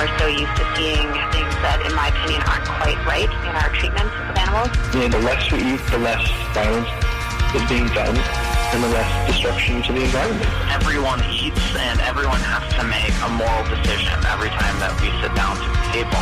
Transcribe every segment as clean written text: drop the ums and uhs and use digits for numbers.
we're so used to seeing things that, in my opinion, aren't quite right in our treatment of animals. The less we eat, the less violence is being done, and the less destruction to the environment. Everyone eats, and everyone has to make a moral decision every time that we sit down to the table.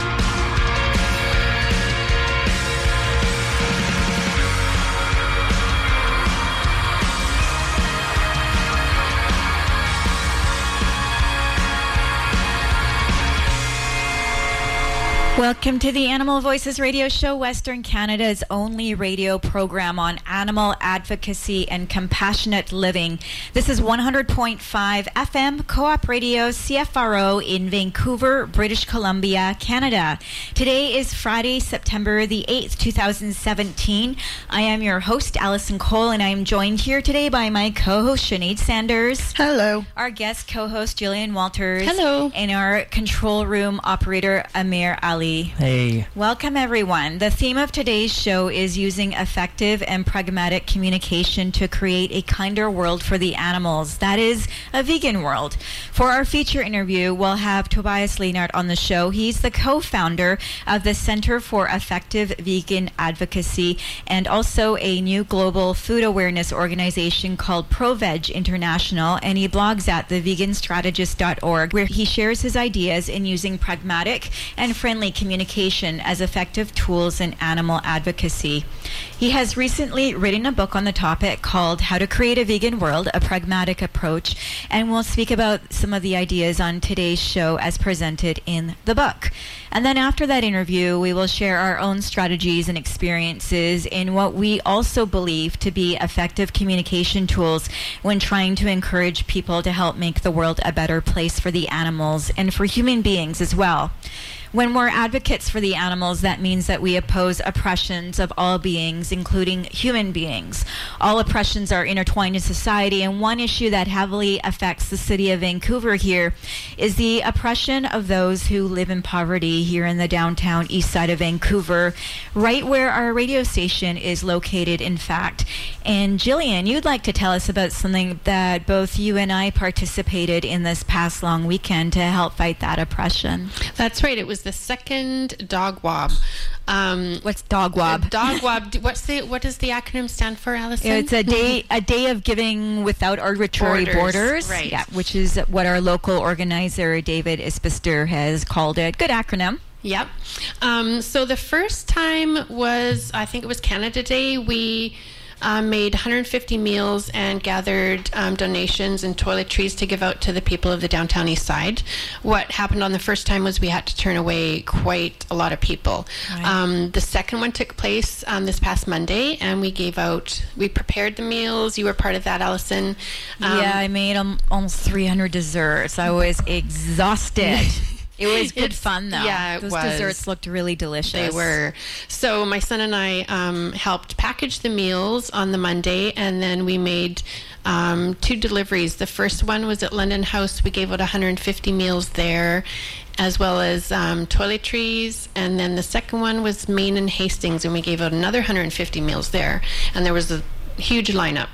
Welcome to the Animal Voices radio show, Western Canada's only radio program on animal advocacy and compassionate living. This is 100.5 FM Co-op Radio CFRO in Vancouver, British Columbia, Canada. Today is Friday, September the 8th, 2017. I am your host, Allison Cole, and I am joined here today by my co-host, Sinead Sanders. Hello. Our guest co-host, Jillian Walters. Hello. And our control room operator, Amir Ali. Hey. Welcome, everyone. The theme of today's show is using effective and pragmatic communication to create a kinder world for the animals. That is, a vegan world. For our feature interview, we'll have Tobias Leinart on the show. He's the co-founder of the Center for Effective Vegan Advocacy and also a new global food awareness organization called ProVeg International, and he blogs at theveganstrategist.org, where he shares his ideas in using pragmatic and friendly communication as effective tools in animal advocacy. He has recently written a book on the topic called How to Create a Vegan World, A Pragmatic Approach, and we'll speak about some of the ideas on today's show as presented in the book. And then after that interview, we will share our own strategies and experiences in what we also believe to be effective communication tools when trying to encourage people to help make the world a better place for the animals and for human beings as well. When we're advocates for the animals, that means that we oppose oppressions of all beings, including human beings. All oppressions are intertwined in society, and one issue that heavily affects the city of Vancouver here is the oppression of those who live in poverty here in the downtown east side of Vancouver, right where our radio station is located, in fact. And Jillian, you'd like to tell us about something that both you and I participated in this past long weekend to help fight that oppression. That's right. It was the second Dog Wob. What's Dog Wob? Dog Wob. What does the acronym stand for, Allison? It's a day of giving without arbitrary borders. Right. Yeah, which is what our local organizer David Isbister has called it. Good acronym. Yep. So the first time was, I think it was Canada Day. We made 150 meals and gathered donations and toiletries to give out to the people of the downtown east side. What happened on the first time was we had to turn away quite a lot of people. Right. The second one took place this past Monday, and we prepared the meals. You were part of that, Allison. Yeah, I made almost 300 desserts. I was exhausted. It was good fun, though. Yeah, Those desserts looked really delicious. They were. So my son and I helped package the meals on the Monday, and then we made 2 deliveries. The first one was at London House. We gave out 150 meals there, as well as toiletries. And then the second one was Main and Hastings, and we gave out another 150 meals there. And there was a huge lineup.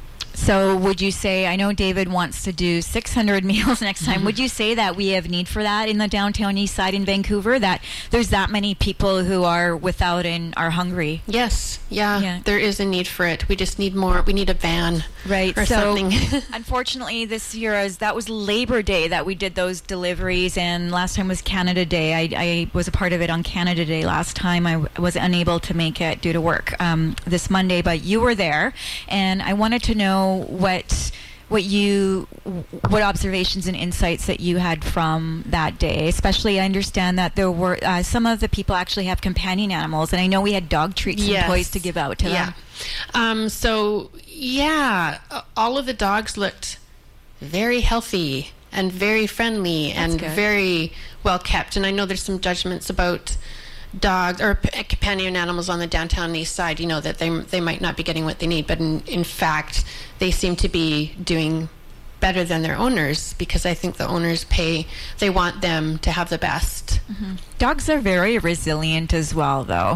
So would you say, I know David wants to do 600 meals next time. Would you say that we have need for that in the downtown east side in Vancouver, that there's that many people who are without and are hungry? Yes. Yeah. There is a need for it. We just need more. We need a van. Right. Or so something. Unfortunately, this year, that was Labor Day that we did those deliveries, and last time was Canada Day. I was a part of it on Canada Day last time. I was unable to make it due to work this Monday, but you were there, and I wanted to know what observations and insights that you had from that day. Especially, I understand that there were some of the people actually have companion animals, and I know we had dog treats and toys to give out to them. All of the dogs looked very healthy and very friendly and very well kept. And I know there's some judgments about dogs or companion animals on the downtown east side, that they might not be getting what they need, but in fact they seem to be doing better than their owners, because I think the owners they want them to have the best. Dogs are very resilient as well, though.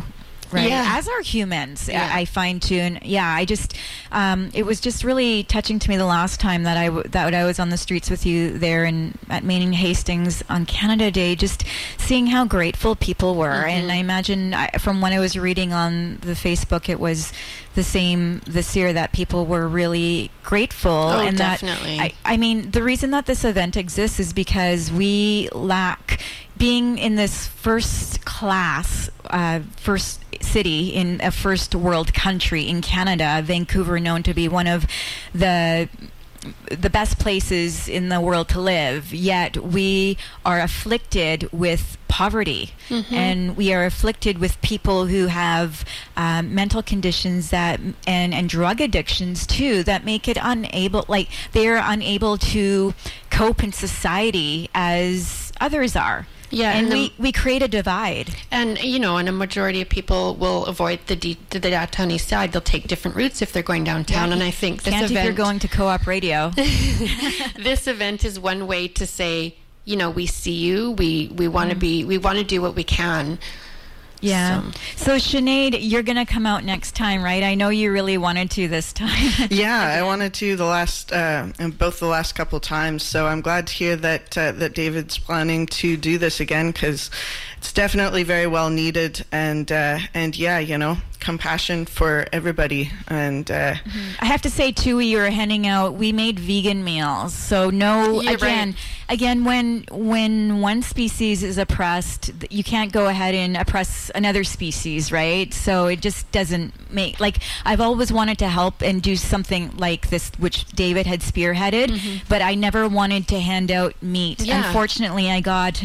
right? Yeah. As are humans, Yeah. I find too. And I just, it was just really touching to me the last time that I was on the streets with you there at Maine and Hastings on Canada Day, just seeing how grateful people were. And I imagine from when I was reading on the Facebook, it was the same this year, that people were really grateful. Oh, and definitely. That, I mean, the reason that this event exists is because we lack being in this first class, first city in a first world country in Canada, Vancouver, known to be one of the best places in the world to live, yet we are afflicted with poverty, and we are afflicted with people who have mental conditions that and drug addictions too, that make it they are unable to cope in society as others are. Yeah, and we create a divide. And, and a majority of people will avoid the downtown east side. They'll take different routes if they're going downtown. And I think this event... if you're going to Co-op Radio. This event is one way to say, we see you. We want to do what we can. Yeah. So Sinead, you're going to come out next time, right? I know you really wanted to this time. Yeah, I wanted to both the last couple times. So I'm glad to hear that that David's planning to do this again, because it's definitely very well needed. And compassion for everybody. And I have to say too, we were handing out. We made vegan meals. So again, when one species is oppressed, you can't go ahead and oppress another species, right? So it just doesn't make, I've always wanted to help and do something like this, which David had spearheaded, but I never wanted to hand out meat. Yeah. Unfortunately, I got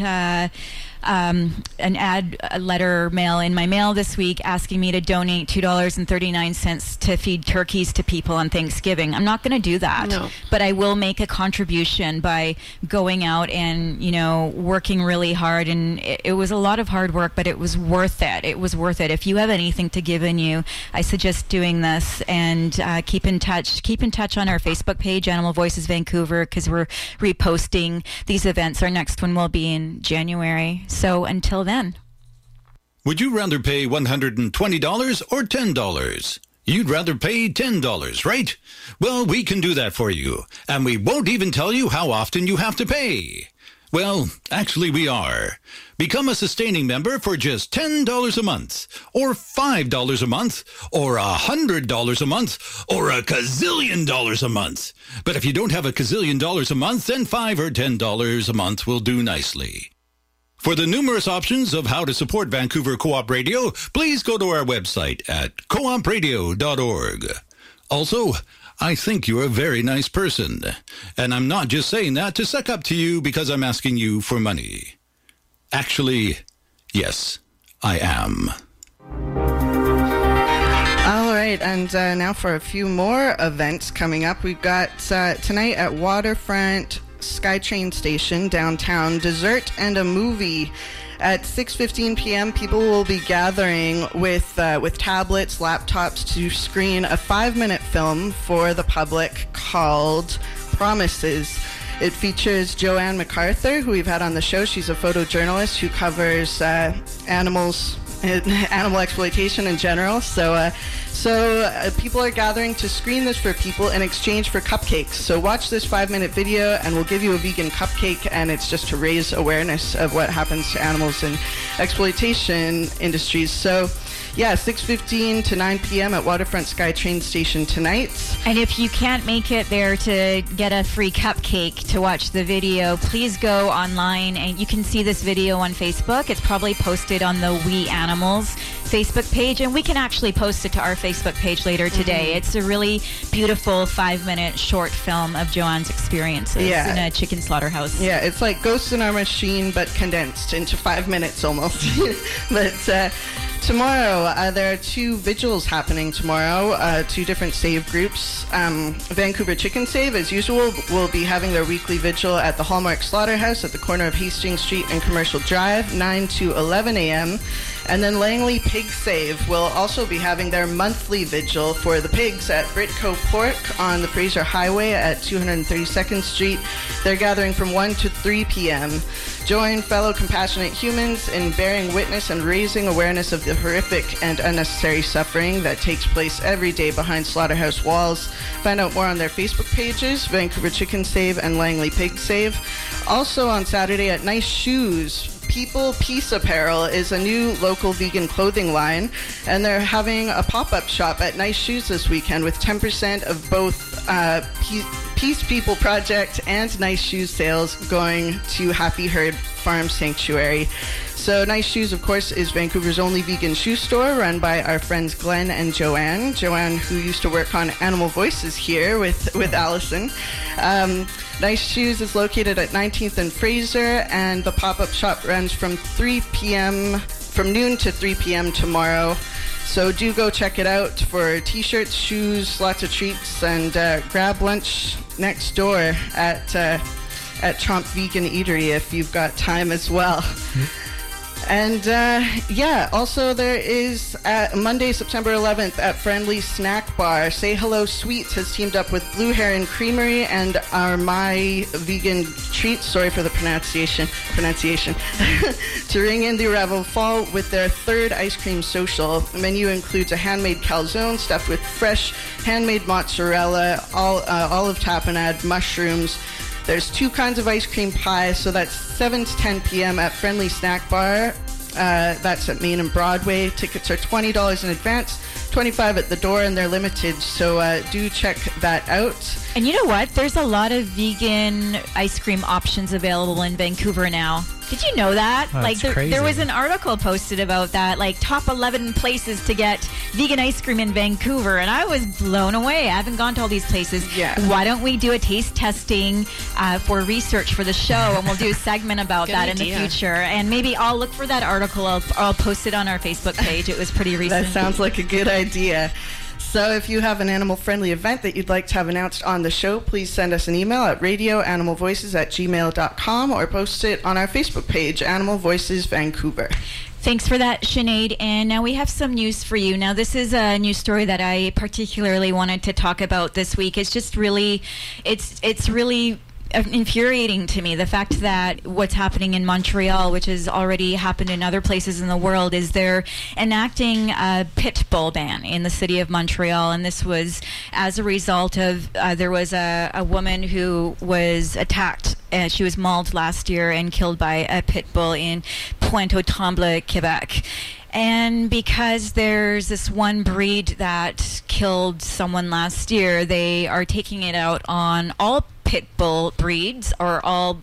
a letter mail in my mail this week asking me to donate $2.39 to feed turkeys to people on Thanksgiving. I'm not going to do that, no. But I will make a contribution by going out and working really hard. And it was a lot of hard work, but it was worth it. It was worth it. If you have anything to give in you, I suggest doing this, and keep in touch. Keep in touch on our Facebook page, Animal Voices Vancouver, because we're reposting these events. Our next one will be in January. So until then. Would you rather pay $120 or $10? You'd rather pay $10, right? Well, we can do that for you, and we won't even tell you how often you have to pay. Well, actually we are. Become a sustaining member for just $10 a month, or $5 a month, or $100 a month, or a gazillion dollars a month. But if you don't have a gazillion dollars a month, then $5 or $10 a month will do nicely. For the numerous options of how to support Vancouver Co-op Radio, please go to our website at coopradio.org. Also, I think you're a very nice person, and I'm not just saying that to suck up to you because I'm asking you for money. Actually, yes, I am. all right, and now for a few more events coming up. We've got tonight at Waterfront SkyTrain Station downtown, dessert and a movie. At 6:15 p.m., people will be gathering with tablets, laptops to screen a 5-minute film for the public called Promises. It features Joanne MacArthur, who we've had on the show. She's a photojournalist who covers animal exploitation in general. So people are gathering to screen this for people in exchange for cupcakes. So watch this 5-minute video and we'll give you a vegan cupcake, and it's just to raise awareness of what happens to animals in exploitation industries. So yeah, 6:15 to 9 p.m. at Waterfront SkyTrain Station tonight. And if you can't make it there to get a free cupcake to watch the video, please go online and you can see this video on Facebook. It's probably posted on the We Animals Facebook page, and we can actually post it to our Facebook page later today. Mm-hmm. It's a really beautiful 5-minute short film of Joanne's experiences in a chicken slaughterhouse. Yeah, it's like Ghost in Our Machine, but condensed into 5 minutes almost. But tomorrow, there are 2 vigils happening tomorrow, 2 different save groups. Vancouver Chicken Save, as usual, will be having their weekly vigil at the Hallmark Slaughterhouse at the corner of Hastings Street and Commercial Drive, 9 to 11 a.m. And then Langley Pig Save will also be having their monthly vigil for the pigs at Britco Pork on the Fraser Highway at 232nd Street. They're gathering from 1 to 3 p.m. Join fellow compassionate humans in bearing witness and raising awareness of the horrific and unnecessary suffering that takes place every day behind slaughterhouse walls. Find out more on their Facebook pages, Vancouver Chicken Save and Langley Pig Save. Also on Saturday at Nice Shoes, People Peace Apparel is a new local vegan clothing line, and they're having a pop-up shop at Nice Shoes this weekend with 10% of both Peace People Project and Nice Shoes sales going to Happy Herd Farm Sanctuary. So Nice Shoes, of course, is Vancouver's only vegan shoe store run by our friends Glenn and Joanne. Joanne, who used to work on Animal Voices here with Allison. Nice Shoes is located at 19th and Fraser, and the pop-up shop runs from noon to 3 p.m. tomorrow. So do go check it out for t-shirts, shoes, lots of treats, and grab lunch next door at Tromp Vegan Eatery if you've got time as well. Mm-hmm. And also there is Monday, September 11th at Friendly Snack Bar. Say Hello Sweets has teamed up with Blue Heron Creamery and our My Vegan Treats, sorry for the pronunciation, to ring in the arrival of fall with their third ice cream social. The menu includes a handmade calzone stuffed with fresh handmade mozzarella, olive tapenade, mushrooms. There's 2 kinds of ice cream pie, so that's 7 to 10 p.m. at Friendly Snack Bar. That's at Main and Broadway. Tickets are $20 in advance, $25 at the door, and they're limited, so do check that out. And you know what? There's a lot of vegan ice cream options available in Vancouver now. Did you know that? There was an article posted about that, like top 11 places to get vegan ice cream in Vancouver, and I was blown away. I haven't gone to all these places. Yeah. Why don't we do a taste testing for research for the show, and we'll do a segment about that in the future. And maybe I'll look for that article. I'll post it on our Facebook page. It was pretty recent. That sounds like a good idea. So if you have an animal-friendly event that you'd like to have announced on the show, please send us an email at radioanimalvoices@gmail.com or post it on our Facebook page, Animal Voices Vancouver. Thanks for that, Sinead. And now we have some news for you. Now, this is a news story that I particularly wanted to talk about this week. It's just really, it's really infuriating to me, the fact that what's happening in Montreal, which has already happened in other places in the world, is they're enacting a pit bull ban in the city of Montreal. And this was as a result of there was a woman who was attacked. She was mauled last year and killed by a pit bull in Pointe-aux-Trembles, Quebec. And because there's this one breed that killed someone last year, they are taking it out on all pit bull breeds, or all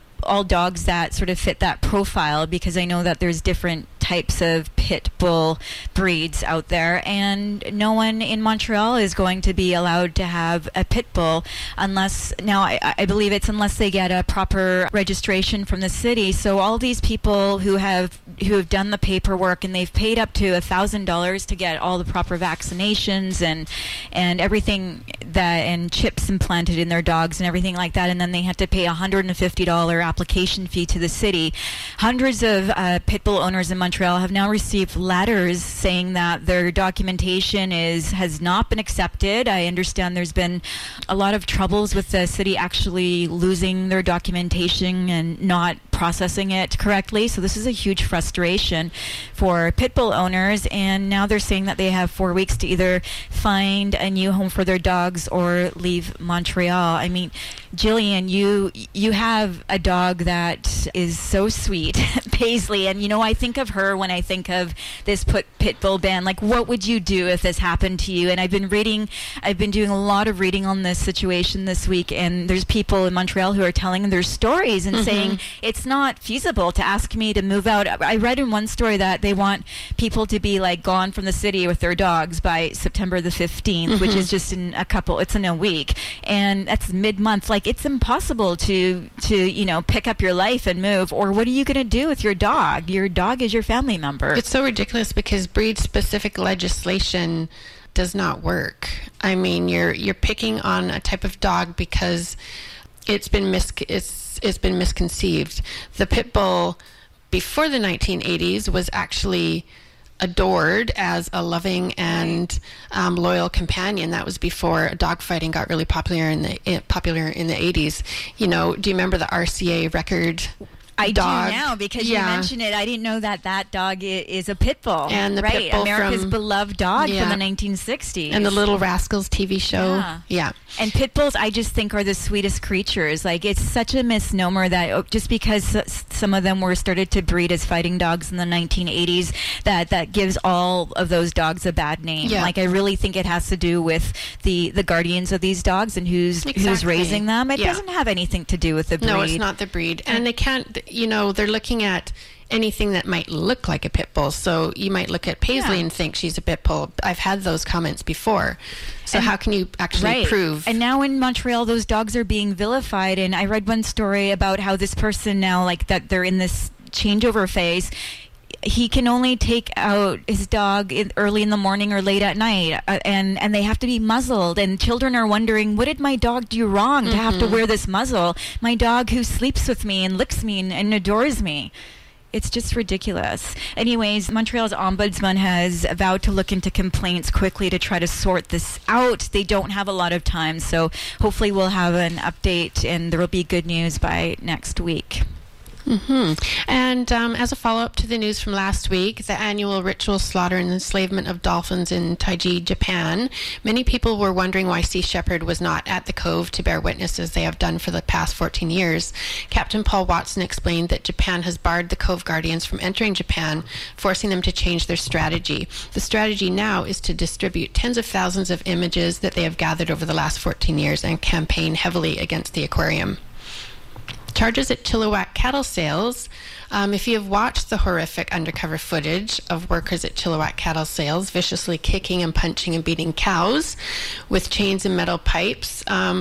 dogs that sort of fit that profile, because I know that there's different types of pit bull breeds out there, and no one in Montreal is going to be allowed to have a pit bull unless, now I believe it's unless they get a proper registration from the city. So all these people who have done the paperwork, and they've paid up to $1,000 to get all the proper vaccinations and everything, that, and chips implanted in their dogs and everything like that, and then they had to pay a $150 application fee to the city. Hundreds of pit bull owners in Montreal have now received letters saying that their documentation has not been accepted. I understand there's been a lot of troubles with the city actually losing their documentation and not processing it correctly. So this is a huge frustration for pit bull owners, and now they're saying that they have 4 weeks to either find a new home for their dogs or leave Montreal. I mean, Jillian, you have a dog that is so sweet, Paisley, and I think of her when I think of this pit bull ban. Like, what would you do if this happened to you? And I've been doing a lot of reading on this situation this week, and there's people in Montreal who are telling their stories and saying it's not feasible to ask me to move out. I read in one story that they want people to be like gone from the city with their dogs by September the 15th, which is just in a week, and that's mid-month. Like, it's impossible to pick up your life and move. Or what are you going to do with your dog? Your dog is your family member. It's so ridiculous because breed-specific legislation does not work. I mean, you're picking on a type of dog because it's been misconceived. The pit bull before the 1980s was actually adored as a loving and loyal companion. That was before dogfighting got really popular in the 80s. You know, do you remember the RCA record? I dog. do now because you mentioned it. I didn't know that dog is a pit bull. And the pit bull America's from, beloved dog from the 1960s. And the Little Rascals TV show. Yeah. And pit bulls, I just think, are the sweetest creatures. Like, it's such a misnomer that just because some of them were started to breed as fighting dogs in the 1980s, that gives all of those dogs a bad name. Yeah. Like, I really think it has to do with the guardians of these dogs and who's raising them. It doesn't have anything to do with the breed. No, it's not the breed. And they can't, you know, they're looking at anything that might look like a pit bull. So you might look at Paisley and think she's a pit bull. I've had those comments before. So how can you actually prove? And now in Montreal, those dogs are being vilified. And I read one story about how this person now, like, that they're in this changeover phase. He can only take out his dog early in the morning or late at night, and they have to be muzzled. And children are wondering, what did my dog do wrong to have to wear this muzzle? My dog who sleeps with me and licks me and adores me. It's just ridiculous. Anyways, Montreal's ombudsman has vowed to look into complaints quickly to try to sort this out. They don't have a lot of time, so hopefully we'll have an update and there will be good news by next week. And as a follow-up to the news from last week, the annual ritual slaughter and enslavement of dolphins in Taiji, Japan, many people were wondering why Sea Shepherd was not at the cove to bear witness as they have done for the past 14 years. Captain Paul Watson explained that Japan has barred the cove guardians from entering Japan, forcing them to change their strategy. The strategy now is to distribute tens of thousands of images that they have gathered over the last 14 years and campaign heavily against the aquarium. Charges at Chilliwack Cattle Sales. If you have watched the horrific undercover footage of workers at Chilliwack Cattle Sales viciously kicking and punching and beating cows with chains and metal pipes,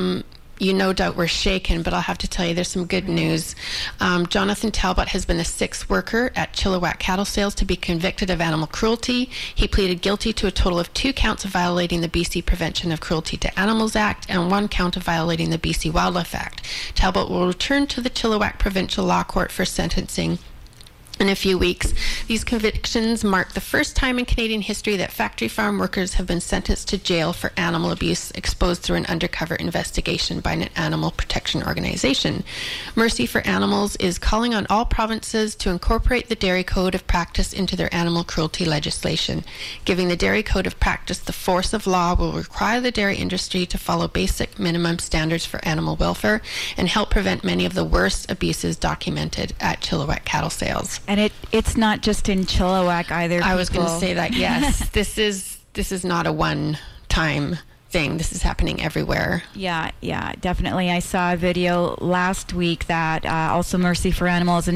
you no doubt were shaken, but I'll have to tell you there's some good news. Jonathan Talbot has been the sixth worker at Chilliwack Cattle Sales to be convicted of animal cruelty. He pleaded guilty to a total of 2 counts of violating the BC Prevention of Cruelty to Animals Act and 1 count of violating the BC Wildlife Act. Talbot will return to the Chilliwack Provincial Law Court for sentencing in a few weeks. These convictions mark the first time in Canadian history that factory farm workers have been sentenced to jail for animal abuse exposed through an undercover investigation by an animal protection organization. Mercy for Animals is calling on all provinces to incorporate the Dairy Code of Practice into their animal cruelty legislation. Giving the Dairy Code of Practice the force of law will require the dairy industry to follow basic minimum standards for animal welfare and help prevent many of the worst abuses documented at Chilliwack Cattle Sales. And it's not just in Chilliwack either. I was going to say that, yes. This is not a one-time thing. This is happening everywhere. Yeah, definitely. I saw a video last week that also Mercy for Animals.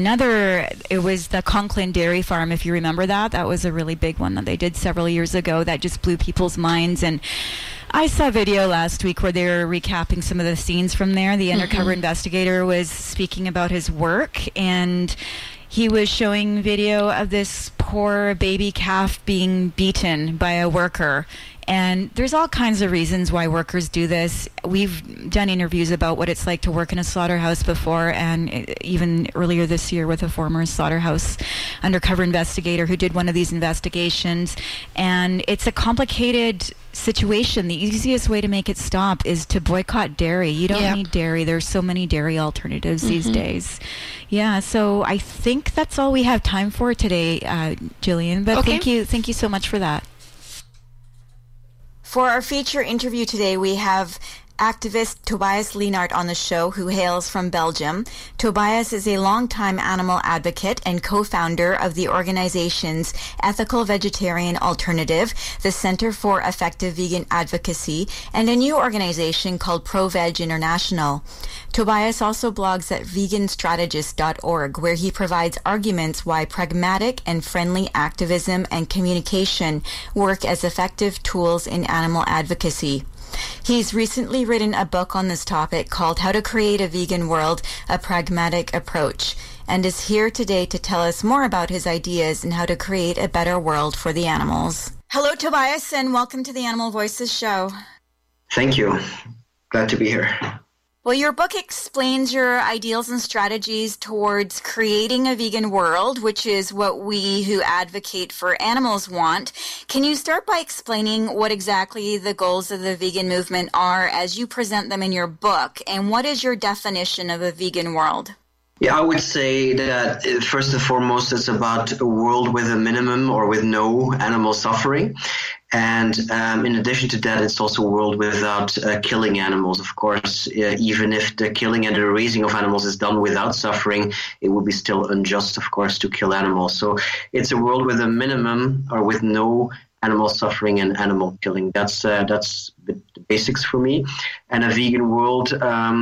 It was the Conklin Dairy Farm, if you remember that. That was a really big one that they did several years ago that just blew people's minds. And I saw a video last week where they were recapping some of the scenes from there. The undercover investigator was speaking about his work, and he was showing video of this poor baby calf being beaten by a worker. And there's all kinds of reasons why workers do this. We've done interviews about what it's like to work in a slaughterhouse before, and even earlier this year with a former slaughterhouse undercover investigator who did one of these investigations. And it's a complicated situation. The easiest way to make it stop is to boycott dairy. You don't need dairy. There's so many dairy alternatives these days. Yeah, so I think that's all we have time for today, Jillian. But thank you so much for that. For our feature interview today, we have activist Tobias Leenaert on the show, who hails from Belgium. Tobias is a longtime animal advocate and co-founder of the organization's Ethical Vegetarian Alternative, the Center for Effective Vegan Advocacy, and a new organization called ProVeg International. Tobias also blogs at veganstrategist.org, where he provides arguments why pragmatic and friendly activism and communication work as effective tools in animal advocacy. He's recently written a book on this topic called How to Create a Vegan World, A Pragmatic Approach, and is here today to tell us more about his ideas and how to create a better world for the animals. Hello, Tobias, and welcome to the Animal Voices show. Thank you. Glad to be here. Well, your book explains your ideals and strategies towards creating a vegan world, which is what we who advocate for animals want. Can you start by explaining what exactly the goals of the vegan movement are as you present them in your book, and what is your definition of a vegan world? Yeah, I would say that first and foremost, it's about a world with a minimum or with no animal suffering. And in addition to that, it's also a world without killing animals. Of course, even if the killing and the raising of animals is done without suffering, it would be still unjust, of course, to kill animals. So it's a world with a minimum or with no animal suffering and animal killing. That's the basics for me. And a vegan world,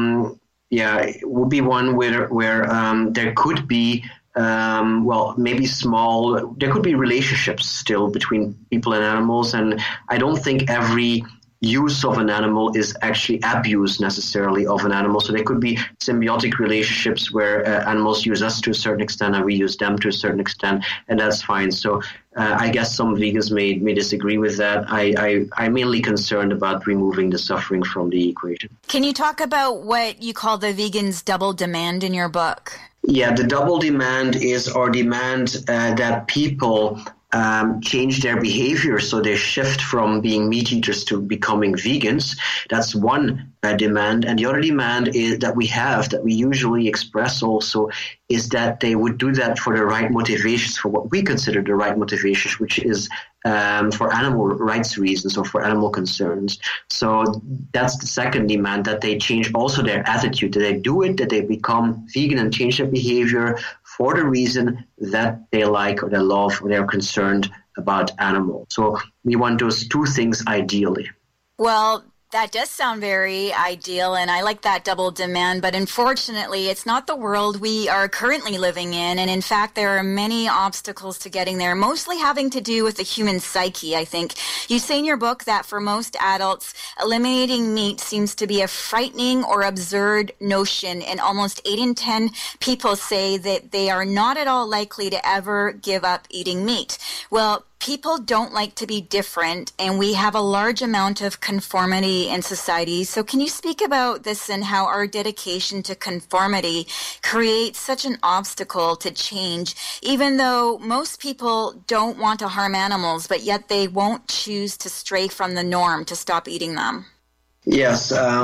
it would be one where there could be maybe small, there could be relationships still between people and animals. And I don't think every use of an animal is actually abuse necessarily of an animal. So there could be symbiotic relationships where animals use us to a certain extent and we use them to a certain extent, and that's fine. So I guess some vegans may disagree with that. I'm mainly concerned about removing the suffering from the equation. Can you talk about what you call the vegans' double demand in your book? Yeah, the double demand is our demand that people change their behavior, so they shift from being meat eaters to becoming vegans. That's one demand. And the other demand is that we usually express also, is that they would do that for the right motivations, for what we consider the right motivations, which is for animal rights reasons or for animal concerns. So that's the second demand, that they change also their attitude, that they do it, that they become vegan and change their behavior for the reason that they like or they love or they're concerned about animals. So we want those two things ideally. Well, that does sound very ideal, and I like that double demand, but unfortunately, it's not the world we are currently living in, and in fact, there are many obstacles to getting there, mostly having to do with the human psyche, I think. You say in your book that for most adults, eliminating meat seems to be a frightening or absurd notion, and almost 8 in 10 people say that they are not at all likely to ever give up eating meat. Well, people don't like to be different, and we have a large amount of conformity in society. So can you speak about this and how our dedication to conformity creates such an obstacle to change, even though most people don't want to harm animals, but yet they won't choose to stray from the norm to stop eating them? Yes.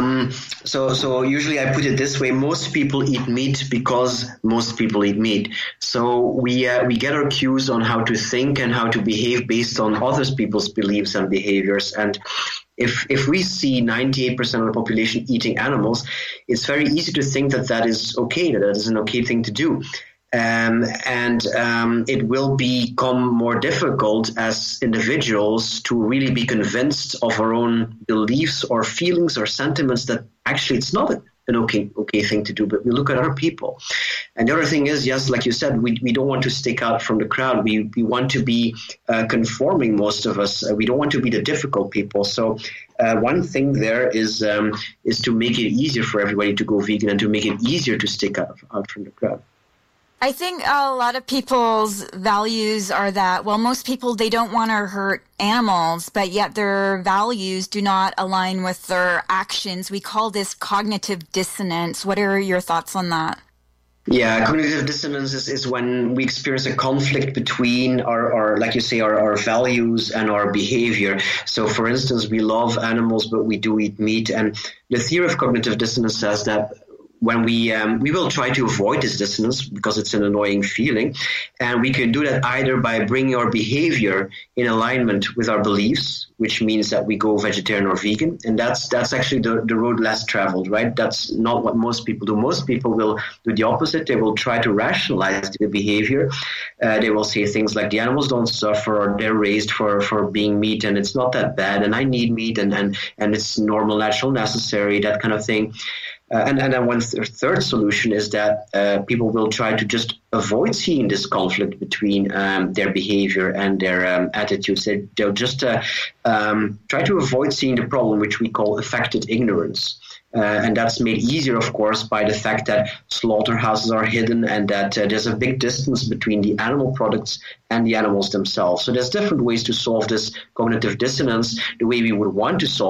So usually I put it this way: most people eat meat because most people eat meat. So we get our cues on how to think and how to behave based on other people's beliefs and behaviors. And if we see 98% of the population eating animals, it's very easy to think that that is okay, that is an okay thing to do. It will become more difficult as individuals to really be convinced of our own beliefs or feelings or sentiments that actually it's not an okay thing to do, but we look at other people. And the other thing is, yes, like you said, we don't want to stick out from the crowd. We want to be conforming, most of us. We don't want to be the difficult people. So one thing there is to make it easier for everybody to go vegan and to make it easier to stick out from the crowd. I think a lot of people's values are that, well, most people, they don't want to hurt animals, but yet their values do not align with their actions. We call this cognitive dissonance. What are your thoughts on that? Yeah, cognitive dissonance is when we experience a conflict between our like you say, our values and our behavior. So, for instance, we love animals, but we do eat meat. And the theory of cognitive dissonance says that when we will try to avoid this dissonance because it's an annoying feeling, and we can do that either by bringing our behavior in alignment with our beliefs, which means that we go vegetarian or vegan, and that's actually the road less traveled, right? That's not what most people do. Most people will do the opposite. They will try to rationalize the behavior. They will say things like the animals don't suffer, or they're raised for being meat, and it's not that bad, and I need meat, and it's normal, natural, necessary, that kind of thing. And then one third solution is that people will try to just avoid seeing this conflict between their behavior and their attitudes. They'll just try to avoid seeing the problem, which we call affected ignorance. And that's made easier, of course, by the fact that slaughterhouses are hidden and that there's a big distance between the animal products and the animals themselves. So there's different ways to solve this cognitive dissonance. The way we would want to solve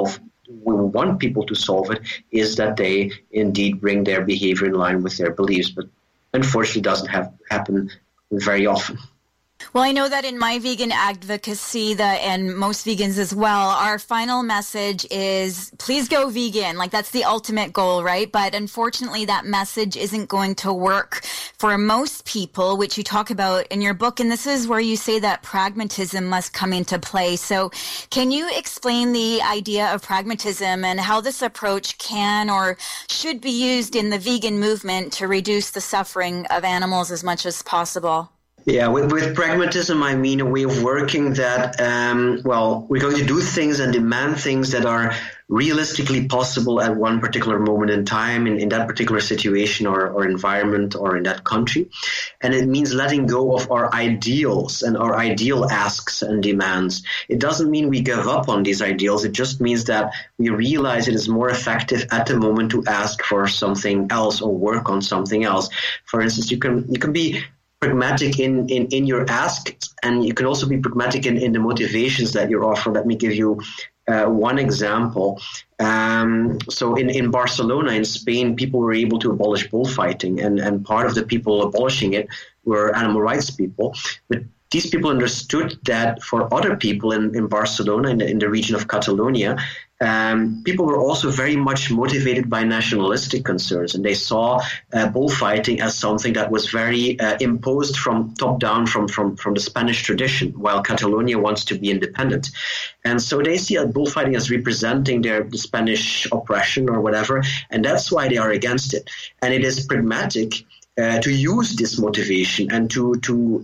we want people to solve it is that they indeed bring their behavior in line with their beliefs. But unfortunately, it doesn't happen very often. Well, I know that in my vegan advocacy, and most vegans as well, our final message is please go vegan. Like, that's the ultimate goal, right? But unfortunately, that message isn't going to work for most people, which you talk about in your book. And this is where you say that pragmatism must come into play. So can you explain the idea of pragmatism and how this approach can or should be used in the vegan movement to reduce the suffering of animals as much as possible? Yeah, with pragmatism, I mean a way of working that, we're going to do things and demand things that are realistically possible at one particular moment in time, in that particular situation or environment or in that country. And it means letting go of our ideals and our ideal asks and demands. It doesn't mean we give up on these ideals. It just means that we realize it is more effective at the moment to ask for something else or work on something else. For instance, you can be pragmatic in your asks, and you can also be pragmatic in the motivations that you offer. Let me give you one example. So in Barcelona, in Spain, people were able to abolish bullfighting, and part of the people abolishing it were animal rights people. But these people understood that for other people in Barcelona, in the region of Catalonia, people were also very much motivated by nationalistic concerns, and they saw bullfighting as something that was very imposed from top down from the Spanish tradition, while Catalonia wants to be independent. And so they see bullfighting as representing the Spanish oppression or whatever, and that's why they are against it. And it is pragmatic to use this motivation and to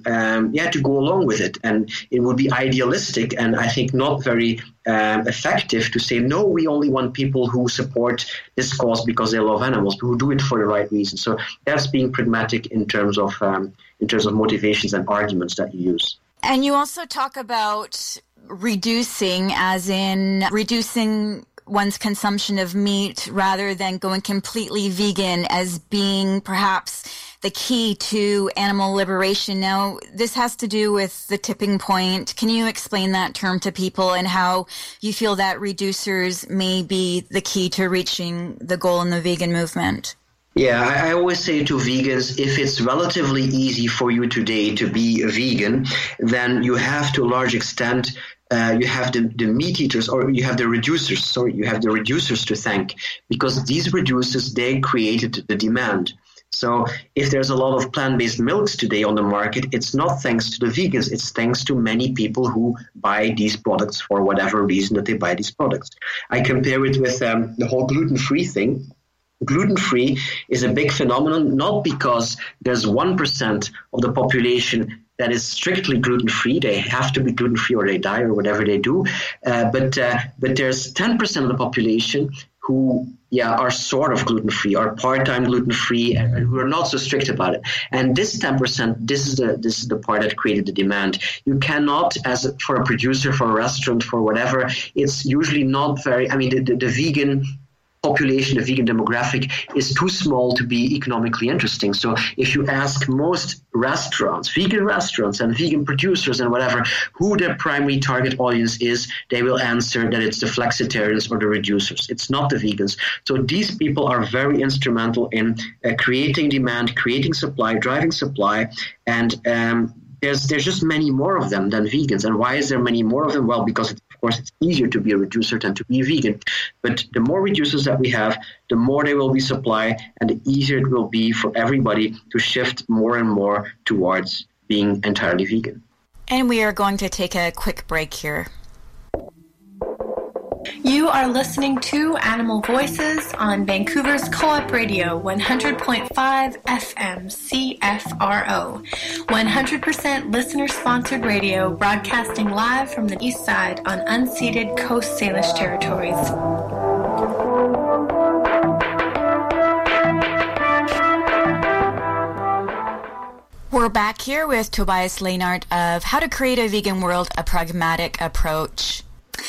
go along with it. And it would be idealistic and I think not very effective to say, no, we only want people who support this cause because they love animals, but who do it for the right reason. So that's being pragmatic in terms of motivations and arguments that you use. And you also talk about reducing, as in reducing one's consumption of meat rather than going completely vegan as being perhaps the key to animal liberation. Now, this has to do with the tipping point. Can you explain that term to people and how you feel that reducers may be the key to reaching the goal in the vegan movement? Yeah, I always say to vegans, if it's relatively easy for you today to be a vegan, then you have to a large extent you have the meat eaters, or you have the reducers. You have the reducers to thank, because these reducers, they created the demand. So if there's a lot of plant-based milks today on the market, it's not thanks to the vegans. It's thanks to many people who buy these products for whatever reason that they buy these products. I compare it with the whole gluten-free thing. Gluten-free is a big phenomenon, not because there's 1% of the population that is strictly gluten-free. They have to be gluten-free or they die or whatever they do. But there's 10% of the population who are sort of gluten-free or part-time gluten-free and who are not so strict about it. And this 10%, this is the part that created the demand. You cannot, for a producer, for a restaurant, for whatever, it's usually not very, the vegan population, the vegan demographic is too small to be economically interesting. So if you ask most restaurants, vegan restaurants and vegan producers and whatever, who their primary target audience is, they will answer that it's the flexitarians or the reducers. It's not the vegans. So these people are very instrumental in creating demand, creating supply, driving supply, and there's just many more of them than vegans. And why is there many more of them? Well, because of course it's easier to be a reducer than to be vegan. But the more reducers that we have, the more there will be supply, and the easier it will be for everybody to shift more and more towards being entirely vegan. And we are going to take a quick break here. You are listening to Animal Voices on Vancouver's Co-op Radio, 100.5 FM CFRO. 100% listener-sponsored radio, broadcasting live from the east side on unceded Coast Salish territories. We're back here with Tobias Leenaert of How to Create a Vegan World, a Pragmatic Approach.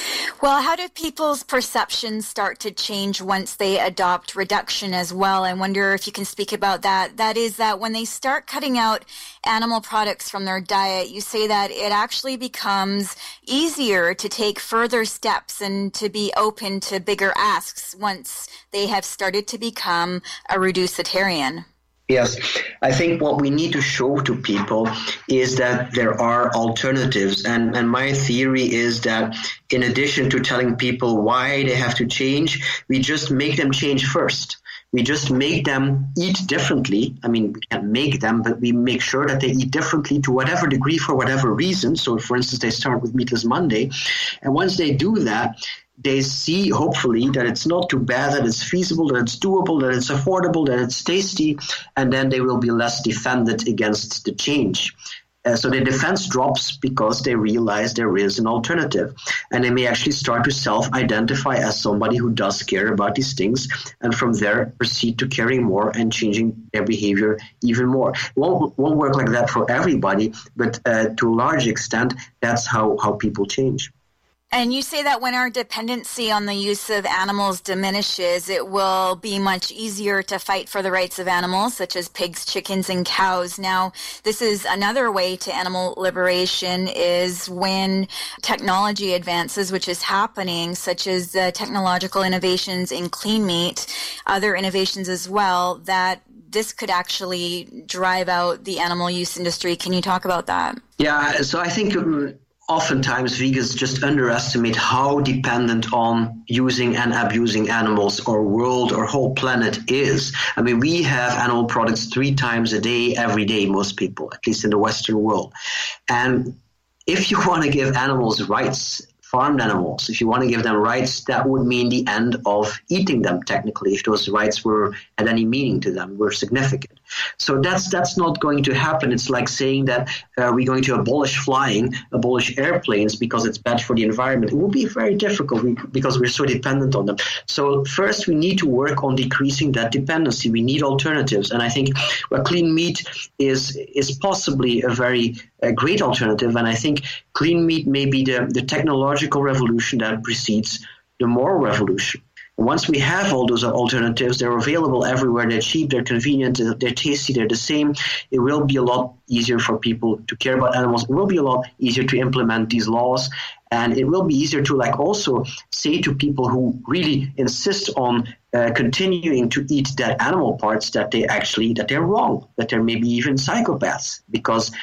Well, how do people's perceptions start to change once they adopt reduction as well? I wonder if you can speak about that. That is that when they start cutting out animal products from their diet, you say that it actually becomes easier to take further steps and to be open to bigger asks once they have started to become a reducitarian. Yes, I think what we need to show to people is that there are alternatives. And my theory is that in addition to telling people why they have to change, we just make them change first. We just make them eat differently. I mean, we can't make them, but we make sure that they eat differently to whatever degree for whatever reason. So, for instance, they start with Meatless Monday. And once they do that, they see, hopefully, that it's not too bad, that it's feasible, that it's doable, that it's affordable, that it's tasty, and then they will be less defended against the change. So the defense drops because they realize there is an alternative, and they may actually start to self-identify as somebody who does care about these things, and from there proceed to caring more and changing their behavior even more. It won't work like that for everybody, but to a large extent, that's how people change. And you say that when our dependency on the use of animals diminishes, it will be much easier to fight for the rights of animals, such as pigs, chickens, and cows. Now, this is another way to animal liberation is when technology advances, which is happening, such as the technological innovations in clean meat, other innovations as well, that this could actually drive out the animal use industry. Can you talk about that? Yeah, so I think oftentimes vegans just underestimate how dependent on using and abusing animals our world or whole planet is. I mean, we have animal products 3 times a day, every day, most people, at least in the Western world. And if you want to give animals rights, farmed animals, if you want to give them rights, that would mean the end of eating them, technically, if those rights had any meaning to them, were significant. So that's not going to happen. It's like saying that we're going to abolish flying, abolish airplanes because it's bad for the environment. It will be very difficult because we're so dependent on them. So first, we need to work on decreasing that dependency. We need alternatives. And I think clean meat is possibly a very great alternative. And I think clean meat may be the technological revolution that precedes the moral revolution. Once we have all those alternatives, they're available everywhere, they're cheap, they're convenient, they're tasty, they're the same, it will be a lot easier for people to care about animals. It will be a lot easier to implement these laws. And it will be easier to also say to people who really insist on continuing to eat that animal parts that they're wrong, that they're maybe even psychopaths. Because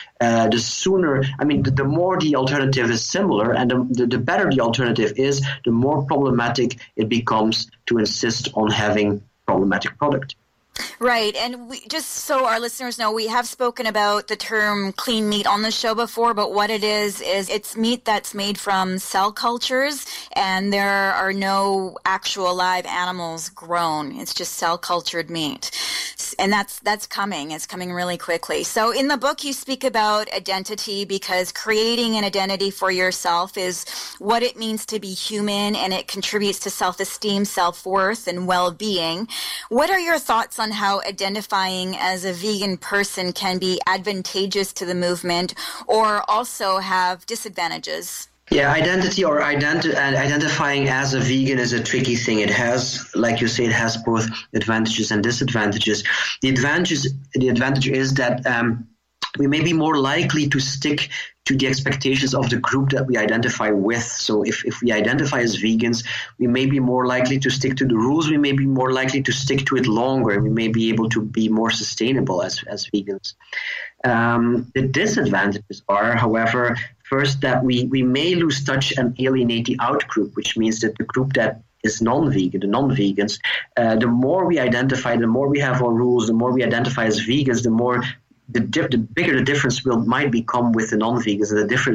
the more the alternative is similar and the better the alternative is, the more problematic it becomes to insist on having problematic product. Right. And just so our listeners know, we have spoken about the term clean meat on the show before, but what it is it's meat that's made from cell cultures, and there are no actual live animals grown. It's just cell cultured meat. And that's coming. It's coming really quickly. So in the book, you speak about identity, because creating an identity for yourself is what it means to be human, and it contributes to self-esteem, self-worth, and well-being. What are your thoughts on how identifying as a vegan person can be advantageous to the movement or also have disadvantages? Yeah, identity or identifying as a vegan is a tricky thing. It has, like you say, it has both advantages and disadvantages. The advantage is that we may be more likely to stick to the expectations of the group that we identify with. So if we identify as vegans, we may be more likely to stick to the rules. We may be more likely to stick to it longer. We may be able to be more sustainable as vegans. The disadvantages are, however, first, that we may lose touch and alienate the out group, which means that the group that is non-vegan, the non-vegans, the more we identify, the more we have our rules, the more we identify as vegans, the more the bigger the difference might become with the non-vegans,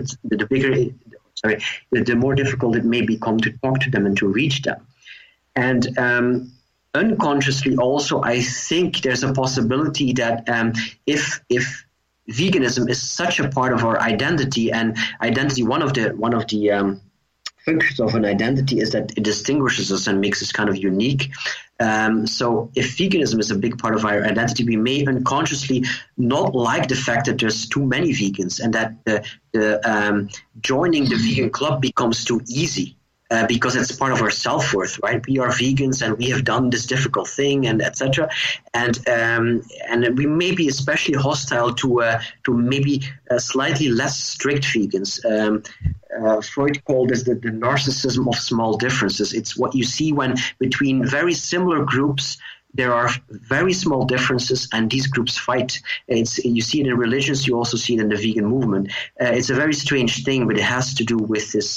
and the more difficult it may become to talk to them and to reach them. And unconsciously also, I think there's a possibility that if veganism is such a part of our identity, and identity, one of the functions of an identity is that it distinguishes us and makes us kind of unique. So if veganism is a big part of our identity, we may unconsciously not like the fact that there's too many vegans, and that the joining the vegan club becomes too easy. because it's part of our self-worth, right? We are vegans and we have done this difficult thing, and etc. And we may be especially hostile to maybe slightly less strict vegans. Freud called this the narcissism of small differences. It's what you see when between very similar groups there are very small differences, and these groups fight. You see it in religions, you also see it in the vegan movement. It's a very strange thing, but it has to do with this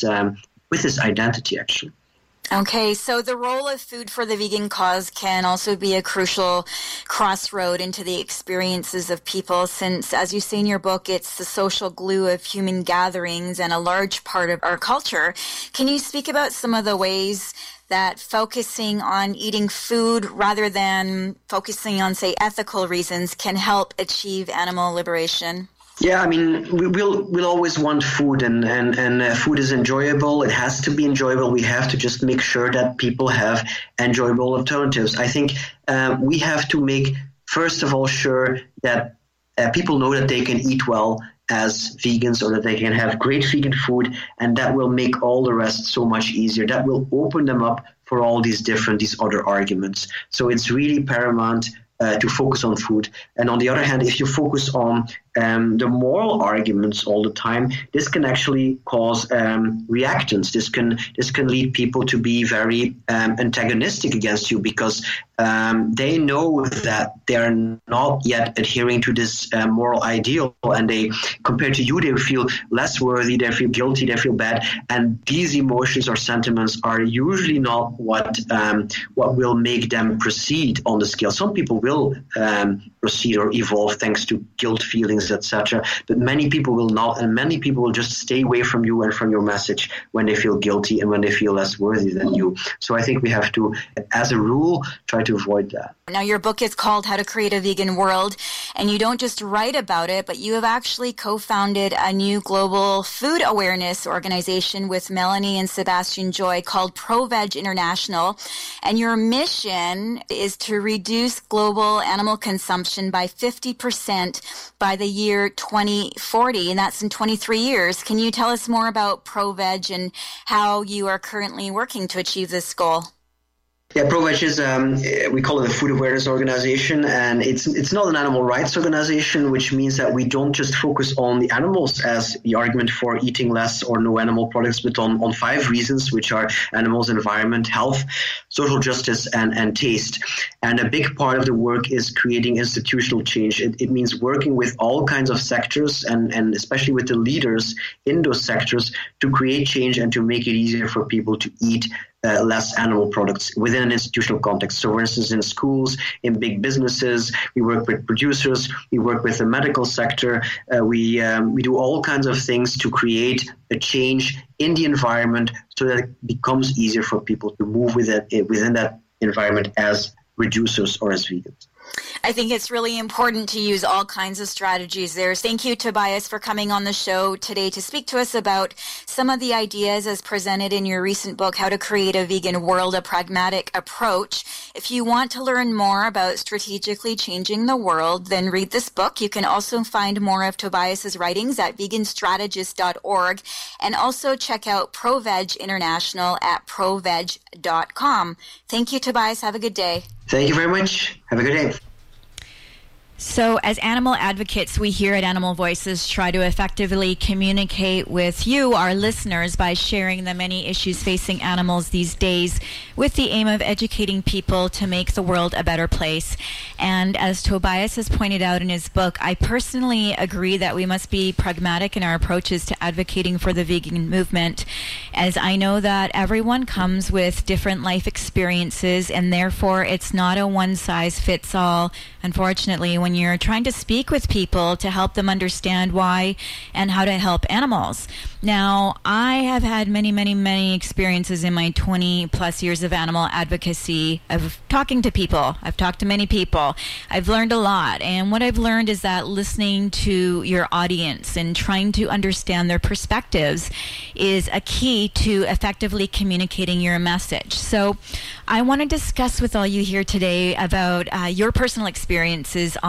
identity, actually. Okay, so the role of food for the vegan cause can also be a crucial crossroad into the experiences of people, since, as you say in your book, it's the social glue of human gatherings and a large part of our culture. Can you speak about some of the ways that focusing on eating food rather than focusing on, say, ethical reasons can help achieve animal liberation? Yeah, I mean, we'll always want food, and food is enjoyable. It has to be enjoyable. We have to just make sure that people have enjoyable alternatives. I think we have to make, first of all, sure that people know that they can eat well as vegans, or that they can have great vegan food, and that will make all the rest so much easier. That will open them up for all these other arguments. So it's really paramount to focus on food. And on the other hand, if you focus on the moral arguments all the time, this can actually cause reactance. This can lead people to be very antagonistic against you, because they know that they're not yet adhering to this moral ideal, and they, compared to you, they feel less worthy, they feel guilty, they feel bad, and these emotions or sentiments are usually not what will make them proceed on the scale. Some people will proceed or evolve thanks to guilt feelings, etc. But many people will not, and many people will just stay away from you and from your message when they feel guilty and when they feel less worthy than you. So I think we have to, as a rule, try to avoid that. Now, your book is called How to Create a Vegan World, and you don't just write about it, but you have actually co-founded a new global food awareness organization with Melanie and Sebastian Joy called ProVeg International. And your mission is to reduce global animal consumption by 50% by the year 2040, and that's in 23 years. Can you tell us more about ProVeg and how you are currently working to achieve this goal? Yeah, ProVeg is, we call it a food awareness organization, and it's not an animal rights organization, which means that we don't just focus on the animals as the argument for eating less or no animal products, but on 5 reasons, which are animals, environment, health, social justice, and taste. And a big part of the work is creating institutional change. It means working with all kinds of sectors, and especially with the leaders in those sectors, to create change and to make it easier for people to eat less animal products within an institutional context. So, for instance, in schools, in big businesses, we work with producers, we work with the medical sector, we do all kinds of things to create a change in the environment so that it becomes easier for people to move within that environment as reducers or as vegans. I think it's really important to use all kinds of strategies there. Thank you, Tobias, for coming on the show today to speak to us about some of the ideas as presented in your recent book, How to Create a Vegan World, A Pragmatic Approach. If you want to learn more about strategically changing the world, then read this book. You can also find more of Tobias's writings at veganstrategist.org, and also check out ProVeg International at proveg.com. Thank you, Tobias. Have a good day. Thank you very much. Have a good day. So as animal advocates, we here at Animal Voices try to effectively communicate with you, our listeners, by sharing the many issues facing animals these days with the aim of educating people to make the world a better place. And as Tobias has pointed out in his book, I personally agree that we must be pragmatic in our approaches to advocating for the vegan movement, as I know that everyone comes with different life experiences, and therefore it's not a one-size-fits-all, unfortunately, when you're trying to speak with people to help them understand why and how to help animals. Now, I have had many experiences in my 20 plus years of animal advocacy of talking to people. I've talked to many people. I've learned a lot. And what I've learned is that listening to your audience and trying to understand their perspectives is a key to effectively communicating your message. So I want to discuss with all you here today about your personal experiences on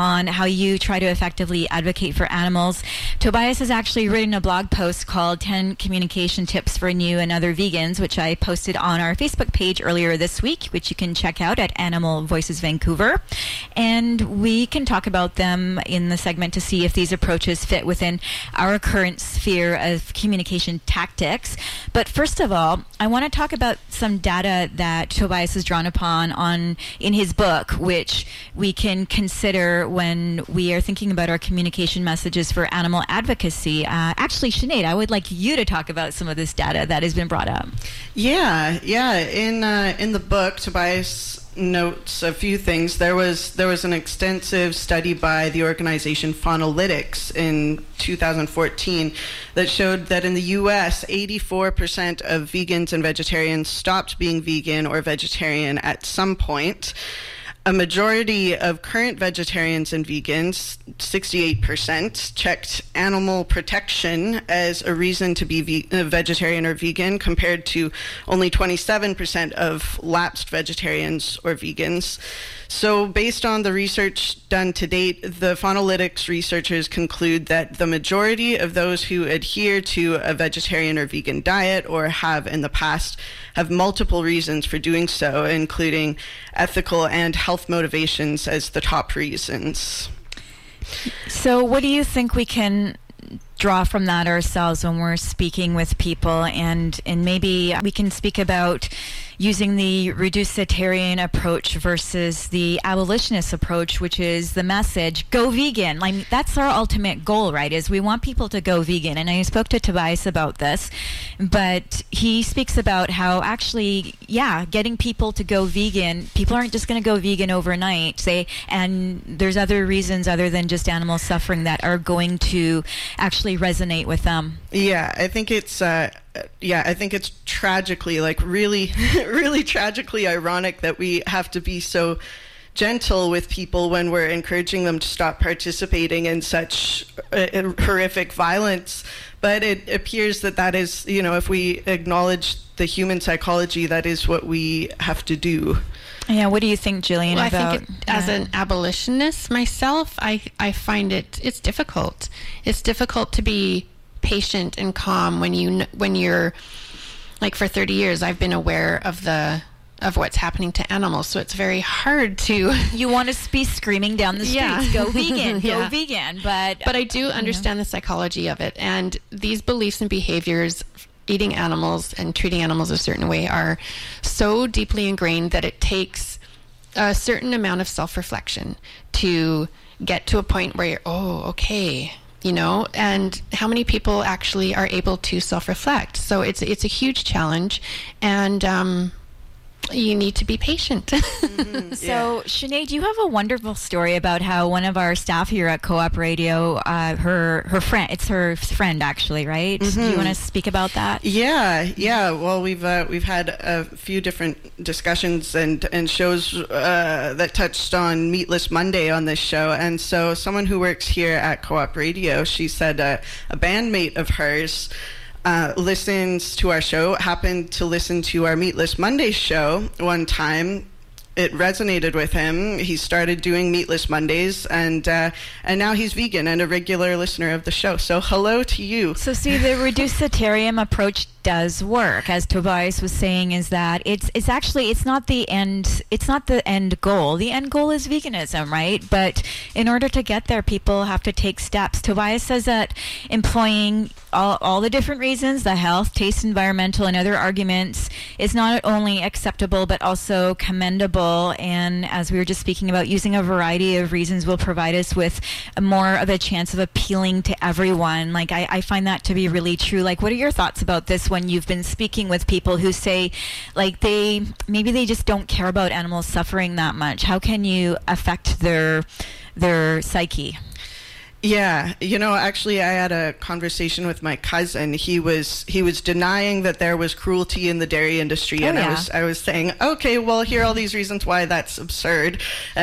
on how you try to effectively advocate for animals. Tobias has actually written a blog post called 10 Communication Tips for New and Other Vegans, which I posted on our Facebook page earlier this week, which you can check out at Animal Voices Vancouver. And we can talk about them in the segment to see if these approaches fit within our current sphere of communication tactics. But first of all, I want to talk about some data that Tobias has drawn upon in his book, which we can consider when we are thinking about our communication messages for animal advocacy. Actually, Sinead, I would like you to talk about some of this data that has been brought up. Yeah. In the book, Tobias notes a few things. There was an extensive study by the organization Faunalytics in 2014 that showed that in the US, 84% of vegans and vegetarians stopped being vegan or vegetarian at some point. A majority of current vegetarians and vegans, 68%, checked animal protection as a reason to be vegetarian or vegan, compared to only 27% of lapsed vegetarians or vegans. So based on the research done to date, the Faunalytics researchers conclude that the majority of those who adhere to a vegetarian or vegan diet or have in the past have multiple reasons for doing so, including ethical and health motivations as the top reasons. So what do you think we can draw from that ourselves when we're speaking with people, and maybe we can speak about using the reducitarian approach versus the abolitionist approach, which is the message, go vegan. Like, that's our ultimate goal, right? Is we want people to go vegan. And I spoke to Tobias about this, but he speaks about how actually, getting people to go vegan, people aren't just going to go vegan overnight, and there's other reasons other than just animal suffering that are going to actually resonate with them. Yeah, I think it's tragically, really, really tragically ironic that we have to be so gentle with people when we're encouraging them to stop participating in such horrific violence. But it appears that is, if we acknowledge the human psychology, that is what we have to do. Yeah, what do you think, Jillian? Well, about, I think as an abolitionist myself, I find it's difficult. It's difficult to be patient and calm when you're like, for 30 years I've been aware of what's happening to animals, so it's very hard to you want to be screaming down the streets, go vegan, go vegan, but I do understand the psychology of it, and these beliefs and behaviors, eating animals and treating animals a certain way, are so deeply ingrained that it takes a certain amount of self-reflection to get to a point where you're, okay, and how many people actually are able to self-reflect. So it's a huge challenge, and you need to be patient. Mm-hmm. So, Sinead, you have a wonderful story about how one of our staff here at Co-op Radio, her friend, it's her friend actually, right? Mm-hmm. Do you want to speak about that? Yeah. Well, we've had a few different discussions and shows that touched on Meatless Monday on this show, and so someone who works here at Co-op Radio, she said a bandmate of hers listens to our show, happened to listen to our Meatless Monday show one time. It resonated with him. He started doing Meatless Mondays, and now he's vegan and a regular listener of the show. So hello to you. So see, the reducitarian approach does work, as Tobias was saying, is that it's not the end goal. The end goal is veganism, right? But in order to get there, people have to take steps. Tobias says that employing all the different reasons, the health, taste, environmental, and other arguments, is not only acceptable but also commendable. And as we were just speaking about, using a variety of reasons will provide us with more of a chance of appealing to everyone. Like, I find that to be really true. Like, what are your thoughts about this when you've been speaking with people who say, like, maybe they just don't care about animals suffering that much? How can you affect their psyche? Yeah, actually I had a conversation with my cousin. He was denying that there was cruelty in the dairy industry, and I was saying, okay, well, here are all these reasons why that's absurd,